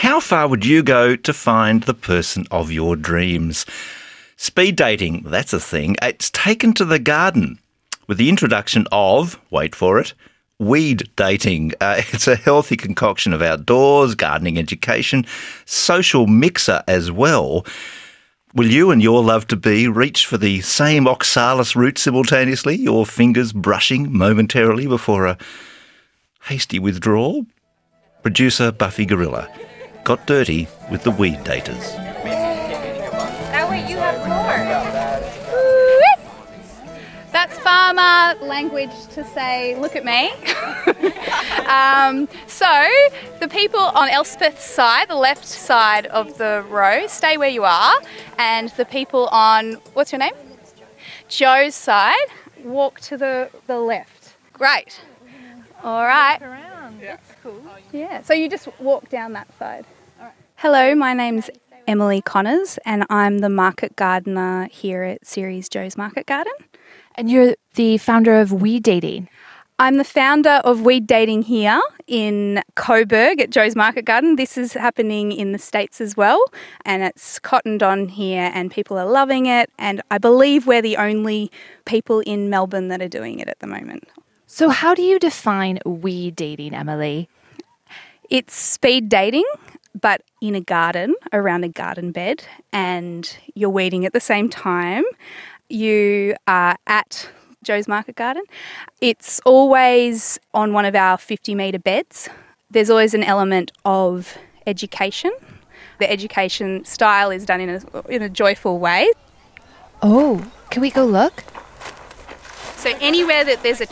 how far would you go to find the person of your dreams? Speed dating, that's a thing. It's taken to the garden with the introduction of, wait for it, weed dating. It's a healthy concoction of outdoors, gardening education, social mixer as well. Will you and your love-to-be reach for the same oxalis root simultaneously, your fingers brushing momentarily before a hasty withdrawal? Producer Buffy Gorilla got dirty with the weed daters. That way you have more. That's farmer language to say, look at me. So the people on Elspeth's side, the left side of the row, stay where you are. And the people on, what's your name? Joe's side, walk to the left. Great. All right. That's cool. Yeah, so you just walk down that side. All right. Hello, my name's Emily Connors and I'm the market gardener here at Ceres Joe's Market Garden. And you're the founder of Weed Dating. I'm the founder of Weed Dating here in Coburg at Joe's Market Garden. This is happening in the States as well, and it's cottoned on here and people are loving it, and I believe we're the only people in Melbourne that are doing it at the moment. So how do you define weed dating, Emily? It's speed dating, but in a garden, around a garden bed, and you're weeding at the same time. You are at Joe's Market Garden. It's always on one of our 50-metre beds. There's always an element of education. The education style is done in a joyful way. Oh, can we go look? So anywhere that there's a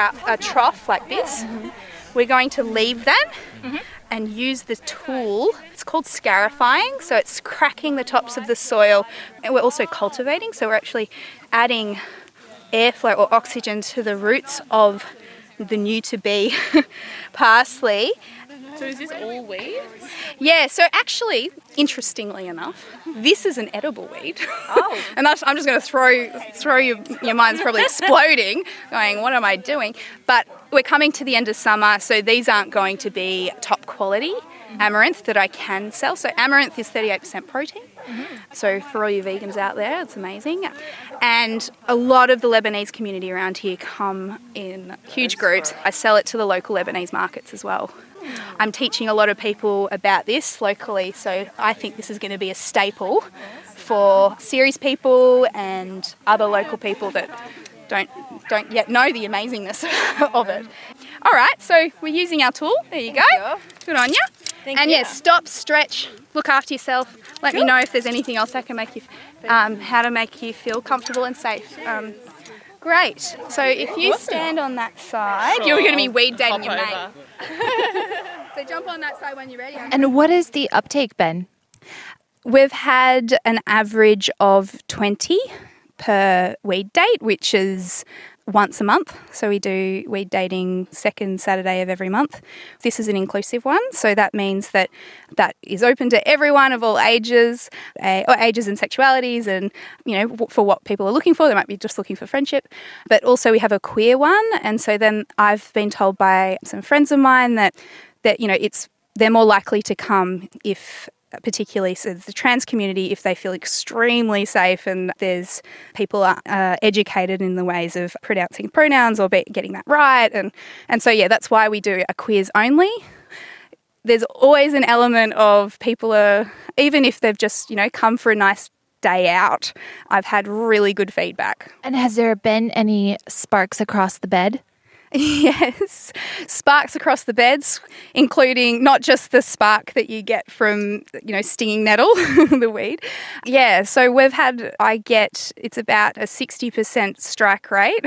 trough like this, we're going to leave that and use the tool. It's called scarifying, so it's cracking the tops of the soil. And we're also cultivating, so we're actually adding airflow or oxygen to the roots of the new-to-be parsley. So is this all weed? Yeah, so actually, interestingly enough, this is an edible weed. Oh. And I'm just going to throw your mind's probably exploding, going, what am I doing? But we're coming to the end of summer, so these aren't going to be top quality amaranth that I can sell. So amaranth is 38% protein. So for all you vegans out there, it's amazing. And a lot of the Lebanese community around here come in huge groups. I sell it to the local Lebanese markets as well. I'm teaching a lot of people about this locally, so I think this is going to be a staple for Ceres people and other local people that don't yet know the amazingness of it. All right, so we're using our tool. There you go. Good on you. Thank and you. yes, stop, stretch, look after yourself. Let me know if there's anything else I can make you, how to make you feel comfortable and safe. Great. So if you stand on that side, Sure, you're going to be I'll weed dating your hop mate. So jump on that side when you're ready. And what is the uptake been? We've had an average of 20 per weed date, which is once a month. So we do weed dating second Saturday of every month. This is an inclusive one, so that means that is open to everyone of all ages, or ages and sexualities, and for what people are looking for. They might be just looking for friendship, but also we have a queer one. And so then I've been told by some friends of mine that they're more likely to come if, particularly so the trans community, if they feel extremely safe and there's people are educated in the ways of pronouncing pronouns or getting that right. And so, yeah, that's why we do a queers only. There's always an element of people even if they've just, come for a nice day out, I've had really good feedback. And has there been any sparks across the bed? Yes, sparks across the beds, including not just the spark that you get from, stinging nettle, the weed. Yeah, so it's about a 60% strike rate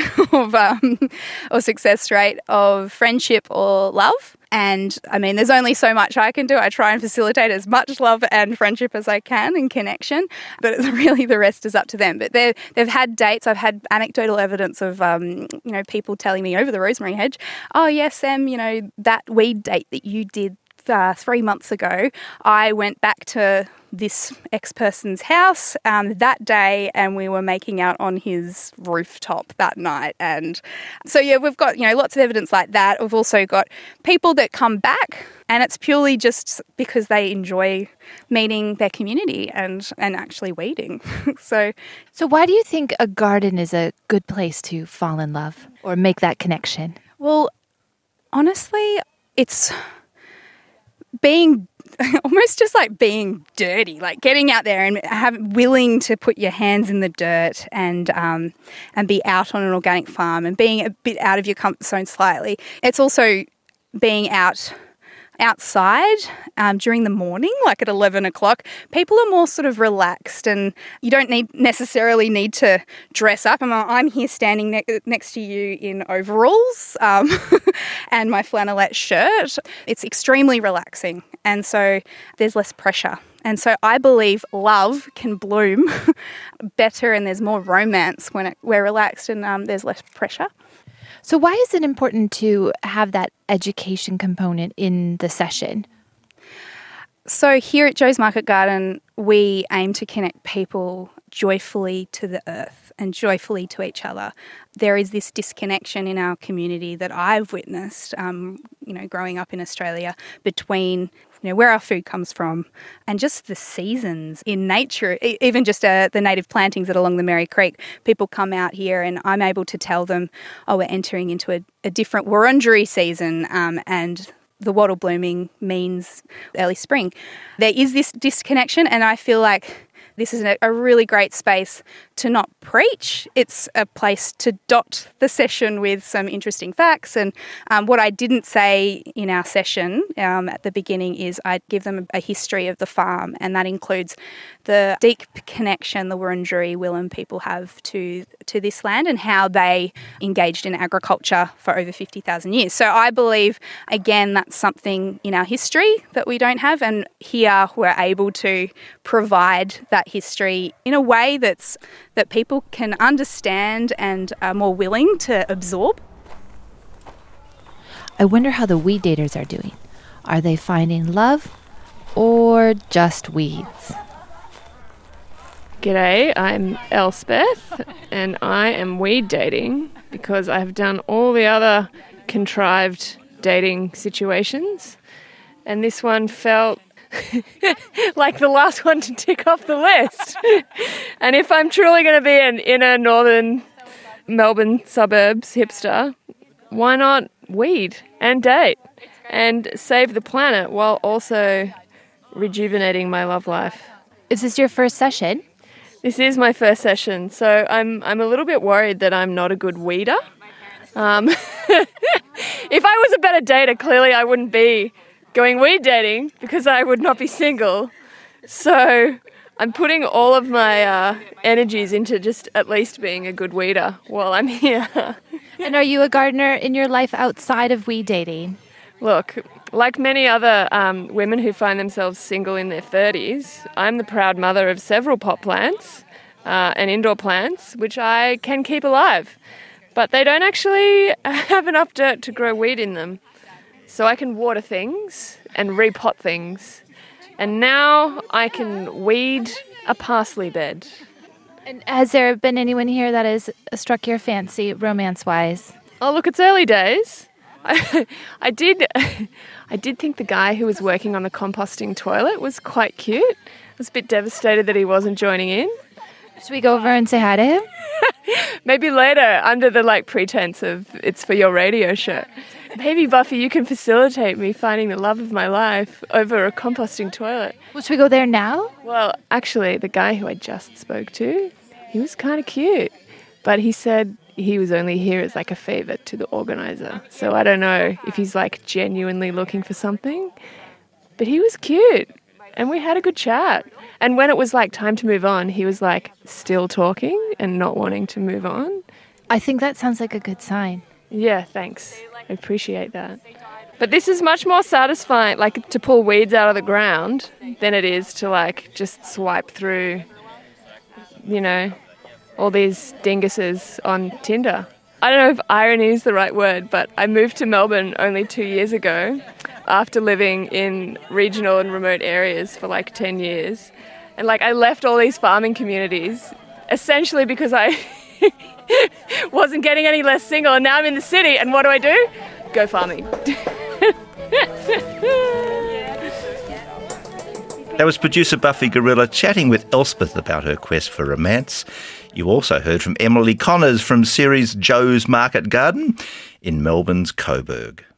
or success rate of friendship or love. And I mean, there's only so much I can do. I try and facilitate as much love and friendship as I can and connection, but really the rest is up to them. But they've had dates. I've had anecdotal evidence of, people telling me over the rosemary hedge, oh yes, Sam, that weed date that you did 3 months ago, I went back to this ex-person's house that day, and we were making out on his rooftop that night. And so, yeah, we've got, lots of evidence like that. We've also got people that come back, and it's purely just because they enjoy meeting their community and actually weeding. So why do you think a garden is a good place to fall in love or make that connection? Well, honestly, it's being almost just like being dirty, like getting out there and willing to put your hands in the dirt and be out on an organic farm and being a bit out of your comfort zone slightly. It's also being outside during the morning, like at 11 o'clock. People are more sort of relaxed, and you don't necessarily need to dress up. I'm here standing next to you in overalls and my flannelette shirt. It's extremely relaxing, and so there's less pressure. And so I believe love can bloom better, and there's more romance when we're relaxed and there's less pressure. So why is it important to have that education component in the session? So here at Jo's Market Garden, we aim to connect people joyfully to the earth and joyfully to each other. There is this disconnection in our community that I've witnessed, growing up in Australia, between where our food comes from and just the seasons in nature, even just the native plantings that are along the Merri Creek. People come out here and I'm able to tell them, we're entering into a different Wurundjeri season, and the wattle blooming means early spring. There is this disconnection, and I feel like this is a really great space to not preach. It's a place to dot the session with some interesting facts. And what I didn't say in our session at the beginning is I'd give them a history of the farm, and that includes the deep connection the Wurundjeri Willam people have to this land and how they engaged in agriculture for over 50,000 years. So I believe, again, that's something in our history that we don't have, and here we're able to provide that history in a way that people can understand and are more willing to absorb. I wonder how the weed daters are doing. Are they finding love or just weeds? G'day, I'm Elspeth, and I am weed dating because I've done all the other contrived dating situations, and this one felt like the last one to tick off the list. And if I'm truly going to be an inner northern Melbourne suburbs hipster, why not weed and date and save the planet while also rejuvenating my love life? Is this your first session? This is my first session, so I'm a little bit worried that I'm not a good weeder. If I was a better dater, clearly I wouldn't be going weed dating because I would not be single. So I'm putting all of my energies into just at least being a good weeder while I'm here. And are you a gardener in your life outside of weed dating? Look, like many other women who find themselves single in their 30s, I'm the proud mother of several pot plants and indoor plants, which I can keep alive. But they don't actually have enough dirt to grow weed in them. So I can water things and repot things. And now I can weed a parsley bed. And has there been anyone here that has struck your fancy romance-wise? Oh, look, it's early days. I did think the guy who was working on the composting toilet was quite cute. I was a bit devastated that he wasn't joining in. Should we go over and say hi to him? Maybe later, under the pretense of it's for your radio show. Maybe, Buffy, you can facilitate me finding the love of my life over a composting toilet. Well, should we go there now? Well, actually, the guy who I just spoke to, he was kind of cute. But he said he was only here as a favour to the organiser. So I don't know if he's genuinely looking for something. But he was cute. And we had a good chat. And when it was time to move on, he was still talking and not wanting to move on. I think that sounds like a good sign. Yeah, thanks. I appreciate that. But this is much more satisfying, to pull weeds out of the ground than it is to just swipe through, all these dinguses on Tinder. I don't know if irony is the right word, but I moved to Melbourne only 2 years ago. after living in regional and remote areas for like 10 years. And like I left all these farming communities essentially because I wasn't getting any less single, and now I'm in the city, and what do? Go farming. That was producer Buffy Gorilla chatting with Elspeth about her quest for romance. You also heard from Emily Connors from series Joe's Market Garden in Melbourne's Coburg.